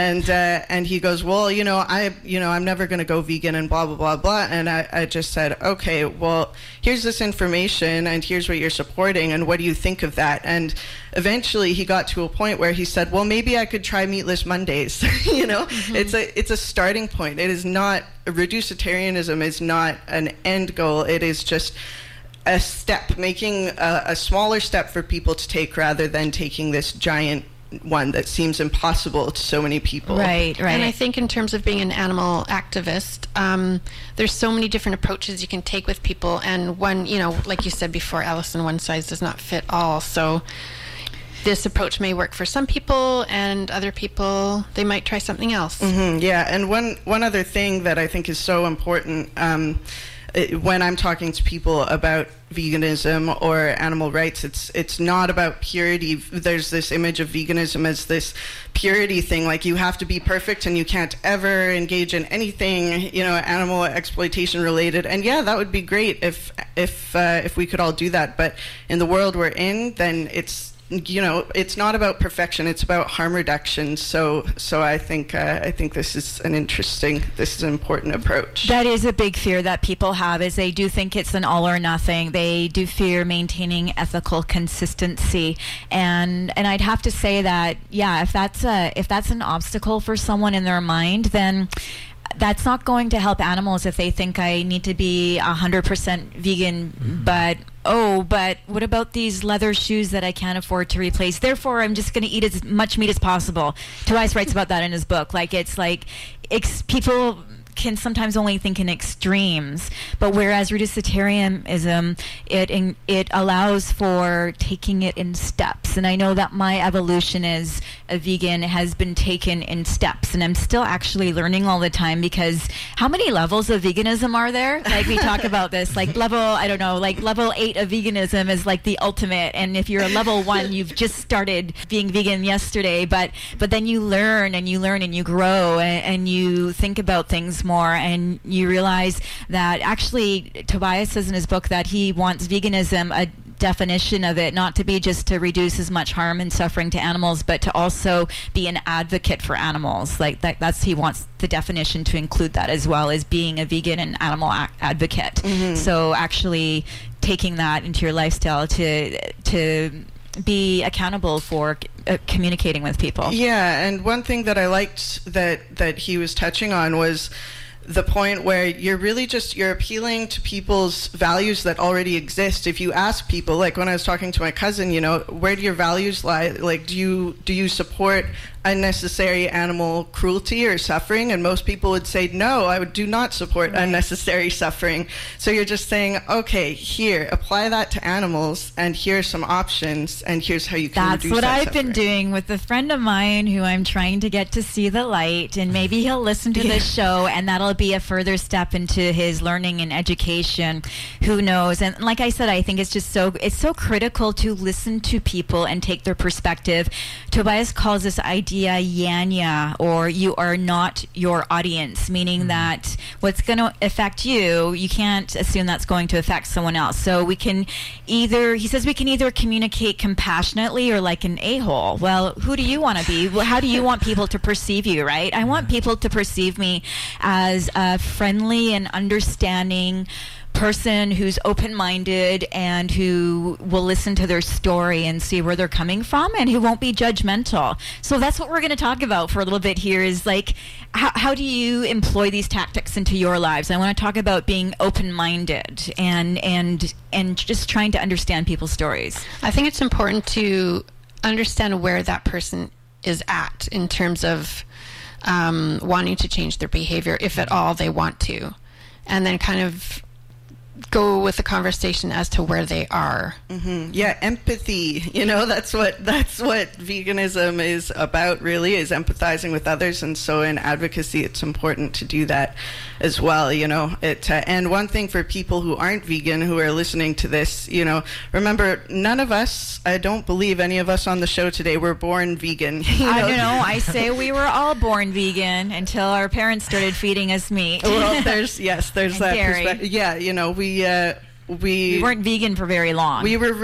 and he goes, well, I'm never going to go vegan and blah blah blah blah, and I just said, okay, well, here's this information and here's what you're supporting, and what do you think of that? And eventually he got to a point where he said, well, maybe I could try meatless Mondays. You know, it's a starting point. It is not, reducitarianism is not an end goal. It is just a step, making a smaller step for people to take rather than taking this giant one that seems impossible to so many people. Right. And I think in terms of being an animal activist, there's so many different approaches you can take with people, and one, you know, like you said before, Allison, one size does not fit all. So this approach may work for some people, and other people, they might try something else. Yeah, and one other thing that I think is so important when I'm talking to people about veganism or animal rights, it's not about purity. There's this image of veganism as this purity thing, like you have to be perfect and you can't ever engage in anything, you know, animal exploitation related. And yeah, that would be great if we could all do that. But in the world we're in, then it's, you know, it's not about perfection, it's about harm reduction. So I think this is an important approach. That is a big fear that people have, is they do think it's an all or nothing. They do fear maintaining ethical consistency, and I'd have to say that, yeah, if that's an obstacle for someone in their mind, then that's not going to help animals if they think I need to be 100% vegan, but what about these leather shoes that I can't afford to replace? Therefore, I'm just going to eat as much meat as possible. Tobias writes about that in his book. Like, it's like people can sometimes only think in extremes, but whereas reducitarianism, it allows for taking it in steps. And I know that my evolution as a vegan has been taken in steps, and I'm still actually learning all the time, because how many levels of veganism are there? Like, we talk about this, like level 8 of veganism is like the ultimate, and if you're a level 1, you've just started being vegan yesterday, but then you learn and you grow, and you think about things more, and you realize that actually Tobias says in his book that he wants veganism, a definition of it, not to be just to reduce as much harm and suffering to animals, but to also be an advocate for animals. Like that's he wants the definition to include that as well, as being a vegan and animal advocate. So actually taking that into your lifestyle to be accountable for communicating with people. Yeah, and one thing that I liked that he was touching on was the point where you're appealing to people's values that already exist. If you ask people, like when I was talking to my cousin, you know, where do your values lie? Like, do you support unnecessary animal cruelty or suffering? And most people would say, no, I do not support unnecessary suffering. So you're just saying, okay, here, apply that to animals, and here's some options, and here's how you can reduce that That's what I've suffering. been doing with a friend of mine who I'm trying to get to see the light, and maybe he'll listen to this show, and that'll be a further step into his learning and education. Who knows? And like I said, I think it's so critical to listen to people and take their perspective. Tobias calls this idea Yanya, or you are not your audience, meaning that what's going to affect you can't assume that's going to affect someone else. So he says we can either communicate compassionately or like an a-hole. Well, who do you want to be? How do you want people to perceive you, right? I want people to perceive me as a friendly and understanding person who's open-minded and who will listen to their story and see where they're coming from, and who won't be judgmental. So that's what we're going to talk about for a little bit here, is like how do you employ these tactics into your lives? I want to talk about being open-minded and just trying to understand people's stories. I think it's important to understand where that person is at in terms of wanting to change their behavior, if at all they want to, and then kind of go with the conversation as to where they are. Yeah, empathy. You know, that's what veganism is about, really, is empathizing with others. And so in advocacy, it's important to do that as well. You know, and one thing for people who aren't vegan, who are listening to this, you know, remember, none of us, I don't believe any of us on the show today, were born vegan. I don't know. I say we were all born vegan until our parents started feeding us meat. Well, there's that perspective. Yeah, you know, we weren't vegan for very long. We were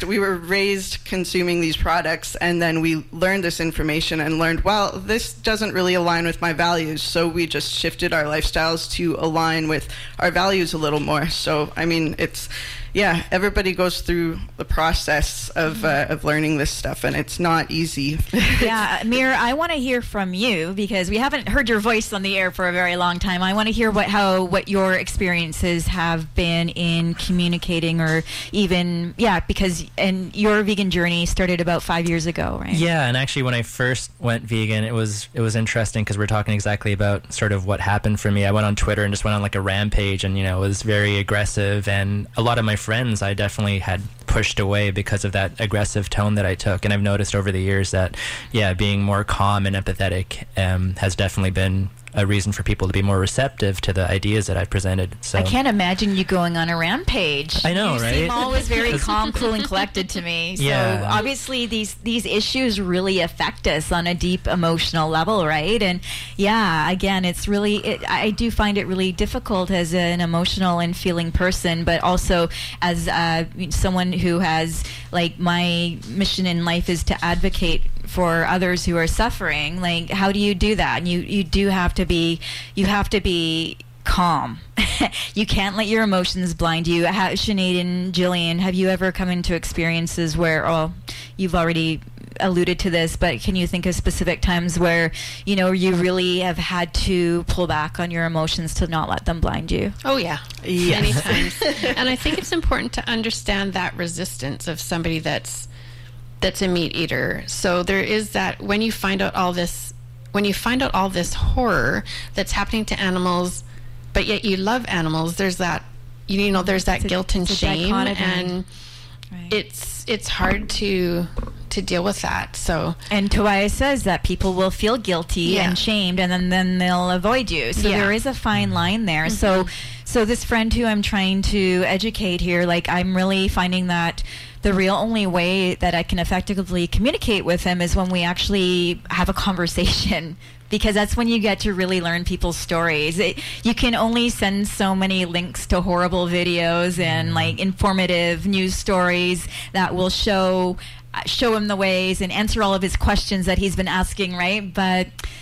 raised consuming these products, and then we learned this information and learned, well, this doesn't really align with my values, so we just shifted our lifestyles to align with our values a little more. So I mean, it's yeah, everybody goes through the process of learning this stuff, and it's not easy. Yeah, Mir, I want to hear from you because we haven't heard your voice on the air for a very long time. I want to hear what your experiences have been in communicating, or even because your vegan journey started about 5 years ago, right? Yeah, and actually when I first went vegan, it was interesting because we're talking exactly about sort of what happened for me. I went on Twitter and just went on like a rampage, and was very aggressive, and a lot of my friends I definitely had pushed away because of that aggressive tone that I took. And I've noticed over the years that being more calm and empathetic has definitely been a reason for people to be more receptive to the ideas that I've presented. So I can't imagine you going on a rampage. I know, you right? seem always very calm, cool, and collected to me. So obviously these issues really affect us on a deep emotional level, right? And again, it's really, I do find it really difficult as an emotional and feeling person, but also as someone who has, like, my mission in life is to advocate for others who are suffering. Like, how do you do that? And you do have to be calm. You can't let your emotions blind you. Sinead and Jillian, have you ever come into experiences where, you've already alluded to this, but can you think of specific times where, you really have had to pull back on your emotions to not let them blind you? Oh, yeah. Many times. And I think it's important to understand that resistance of somebody that's a meat eater. So there is that, when you find out all this horror that's happening to animals, but yet you love animals, there's that, there's that guilt and shame, and it's hard to deal with that. So, and Tobias says that people will feel guilty and shamed, and then they'll avoid you. So there is a fine line there. Mm-hmm. So this friend who I'm trying to educate here, like, I'm really finding that the real only way that I can effectively communicate with him is when we actually have a conversation, because that's when you get to really learn people's stories. You can only send so many links to horrible videos and like informative news stories that will show him the ways and answer all of his questions that he's been asking, right? But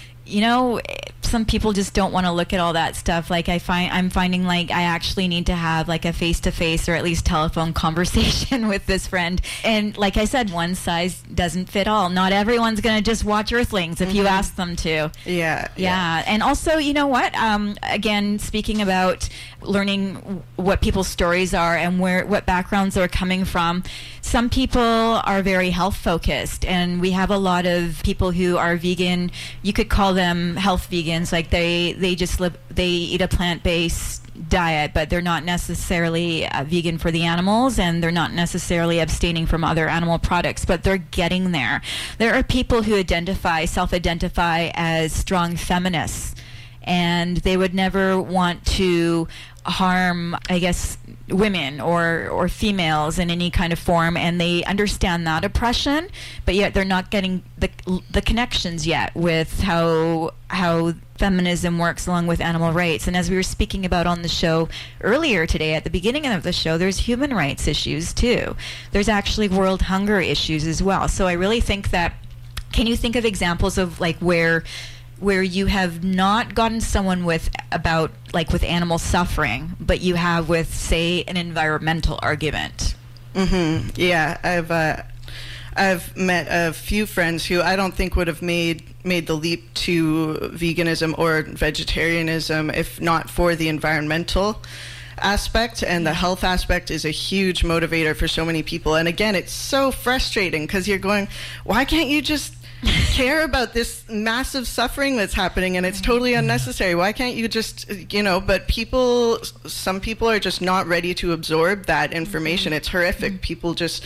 some people just don't want to look at all that stuff. Like, I'm finding like I actually need to have like a face-to-face or at least telephone conversation with this friend. And like I said, one size doesn't fit all. Not everyone's going to just watch Earthlings if you ask them to. Yeah. And also, you know what? Again, speaking about learning what people's stories are and what backgrounds they're coming from, some people are very health focused, and we have a lot of people who are vegan. You could call them health vegans. Like they eat a plant-based diet, but they're not necessarily vegan for the animals, and they're not necessarily abstaining from other animal products, but they're getting there. There are people who self-identify as strong feminists, and they would never want to harm, I guess, women or females in any kind of form, and they understand that oppression, but yet they're not getting the connections yet with how feminism works along with animal rights. And as we were speaking about on the show earlier today, at the beginning of the show, there's human rights issues too. There's actually world hunger issues as well. So I really think that, can you think of examples of like where you have not gotten someone with animal suffering, but you have with, say, an environmental argument? Mm-hmm. Yeah, I've met a few friends who I don't think would have made the leap to veganism or vegetarianism if not for the environmental aspect, and the health aspect is a huge motivator for so many people. And again, it's so frustrating because you're going, why can't you just care about this massive suffering that's happening, and it's totally unnecessary? Why can't you just, but some people are just not ready to absorb that information. It's horrific. People just,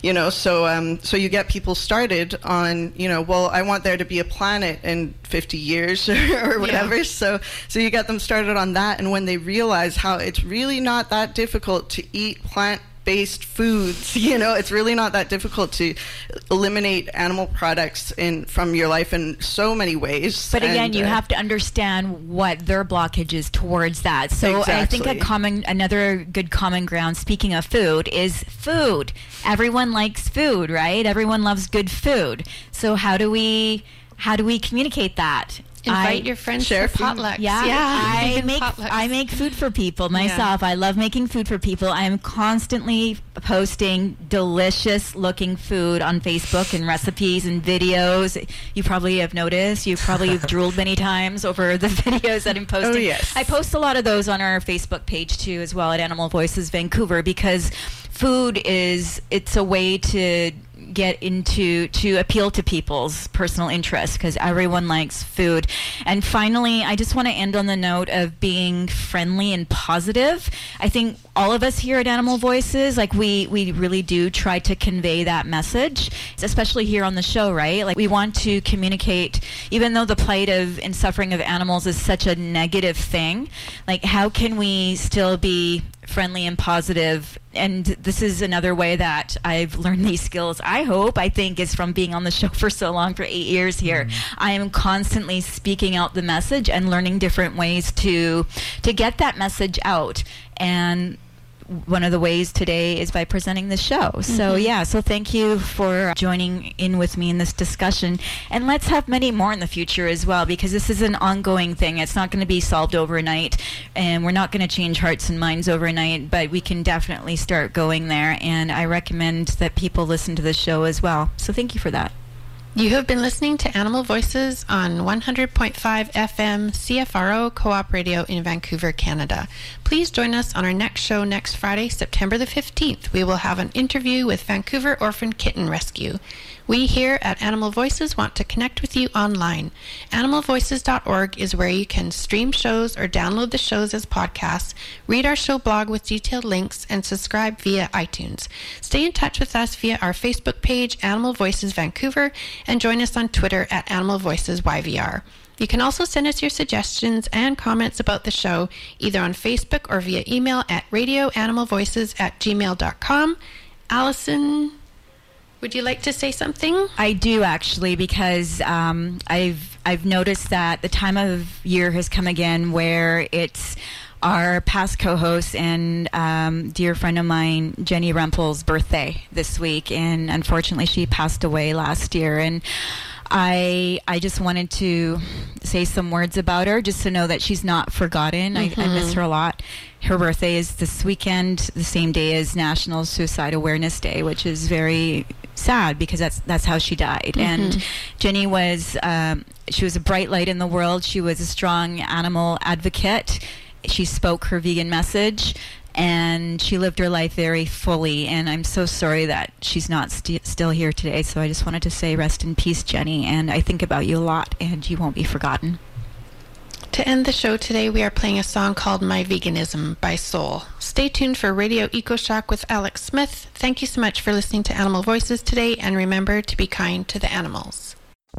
so you get people started on, well, I want there to be a planet in 50 years or whatever. Yeah. So you get them started on that, and when they realize how it's really not that difficult to eat plant-based foods, it's really not that difficult to eliminate animal products from your life in so many ways. But again, you have to understand what their blockage is towards that. So exactly. I think another good common ground, speaking of food, is food. Everyone likes food, right? Everyone loves good food. So how do we communicate that? Invite your friends share for food. potlucks. Yeah, I make food for people myself. I love making food for people. I am constantly posting delicious looking food on Facebook and recipes and videos. You probably have noticed. You probably have drooled many times over the videos that I'm posting. Oh, yes. I post a lot of those on our Facebook page too, as well, at Animal Voices Vancouver, because food it's a way to get into, to appeal to people's personal interests, because everyone likes food. And finally, I just want to end on the note of being friendly and positive. I think all of us here at Animal Voices, like we really do try to convey that message, especially here on the show, right? Like we want to communicate, even though the plight of and suffering of animals is such a negative thing, like how can we still be friendly and positive? And this is another way that I've learned these skills, I think is from being on the show for so long, for 8 years here. I am constantly speaking out the message and learning different ways to get that message out. And one of the ways today is by presenting the show. So so thank you for joining in with me in this discussion, and let's have many more in the future as well, because this is an ongoing thing. It's not going to be solved overnight, and we're not going to change hearts and minds overnight, but we can definitely start going there, and I recommend that people listen to the show as well. So thank you for that. You have been listening to Animal Voices on 100.5 FM CFRO Co-op Radio in Vancouver, Canada. Please join us on our next show next Friday, September the 15th. We will have an interview with Vancouver Orphan Kitten Rescue. We here at Animal Voices want to connect with you online. Animalvoices.org is where you can stream shows or download the shows as podcasts, read our show blog with detailed links, and subscribe via iTunes. Stay in touch with us via our Facebook page, Animal Voices Vancouver, and join us on Twitter at Animal Voices YVR. You can also send us your suggestions and comments about the show either on Facebook or via email at radioanimalvoices@gmail.com. Allison, would you like to say something? I do, actually, because I've noticed that the time of year has come again where it's our past co-host and dear friend of mine, Jenny Rempel's birthday this week, and unfortunately she passed away last year. And I just wanted to say some words about her, just to know that she's not forgotten. I miss her a lot. Her birthday is this weekend, the same day as National Suicide Awareness Day, which is very sad because that's how she died. And Jenny was she was a bright light in the world. She was a strong animal advocate. She spoke her vegan message, and she lived her life very fully. And I'm so sorry that she's not still here today. So I just wanted to say rest in peace, Jenny. And I think about you a lot, and you won't be forgotten. To end the show today, we are playing a song called My Veganism by Soul. Stay tuned for Radio Eco Shock with Alex Smith. Thank you so much for listening to Animal Voices today, and remember to be kind to the animals.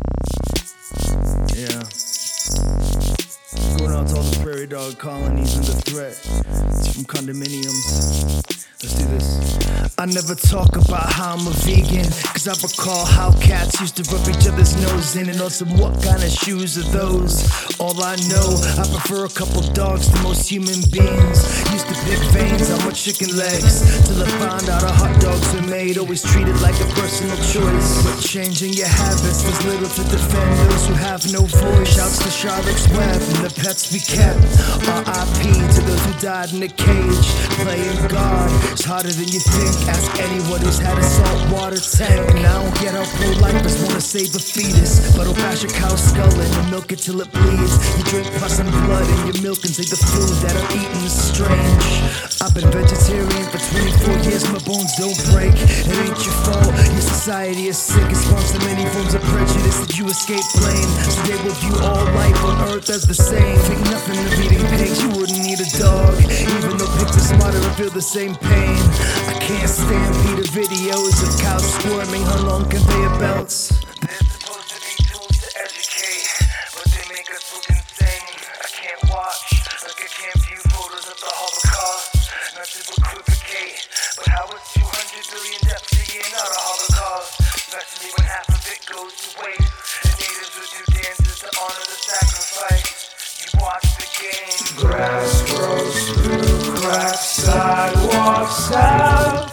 Yeah. Going out to all the prairie dog colonies under threat. It's from condominiums. Let's do this. I never talk about how I'm a vegan, cause I recall how cats used to rub each other's nose in, and also what kind of shoes are those. All I know, I prefer a couple dogs to most human beings. Used to pick veins on my chicken legs, till I found out how hot dogs were made, always treated like a personal choice. But changing your habits, there's little to defend those who have no voice. Shouts to Charlotte's Web and the pets we kept. R.I.P. to those who died in a cage. Playing God is harder than you think. Ask anyone who's had a saltwater tank. And I don't get how pro-lifers wanna save a fetus, but I'll bash a cow's skull in and milk it till it bleeds. You drink pus and blood in your milk and take the food that I'm eating is strange. I've been vegetarian for 24 years, my bones don't break. It ain't your fault, your society is sick. It spawns so many forms of prejudice that you escape blame. So they will view all life on earth as the same. Think nothing of eating pigs, you wouldn't need a dog. Even though pigs are smarter and feel the same pain. I can't stand Peter videos of cows squirming hung on conveyor belts. They're supposed to be tools to educate, but they make us look insane. I can't watch, like I can't view photos of the Holocaust. Not to equivocate, but how is 200 billion deaths a year not a Holocaust? Especially when half of it goes to waste. The natives would do dances to honor the sacrifice. You watch the game. Grass grows through cracks, sidewalks out,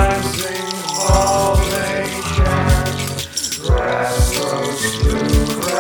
recognizing falling cats. Grass grows through cracks.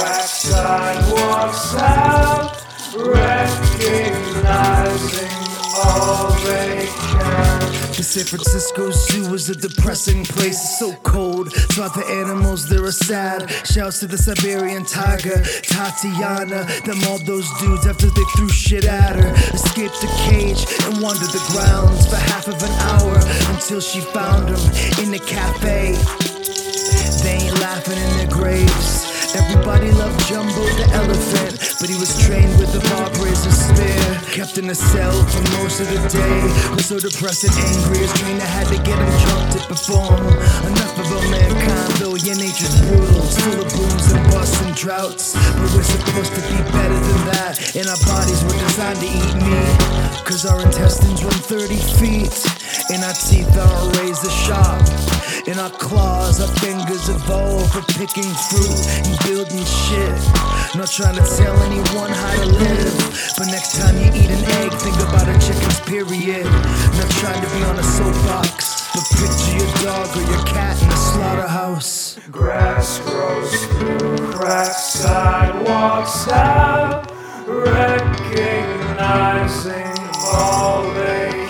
The San Francisco Zoo is a depressing place. It's so cold, throughout the animals there are sad. Shouts to the Siberian tiger, Tatiana. Them all those dudes after they threw shit at her. Escaped the cage and wandered the grounds for half of an hour until she found him in the cafe. They ain't laughing in their graves. Everybody loved Jumbo the elephant, but he was trained with the barb razor spear. Kept in a cell for most of the day. Was so depressed and angry, his trainer had to get him drunk to perform. Enough of a mankind, though your nature's brutal. It's full of booms and busts and droughts, but we're supposed to be better than that. And our bodies were designed to eat meat, cause our intestines run 30 feet. And our teeth aren't razor sharp. In our claws, our fingers evolve for picking fruit and building shit. Not trying to tell anyone how to live, but next time you eat an egg, think about a chicken's period. Not trying to be on a soapbox, but picture your dog or your cat in a slaughterhouse. Grass grows through cracked sidewalks out, recognizing all they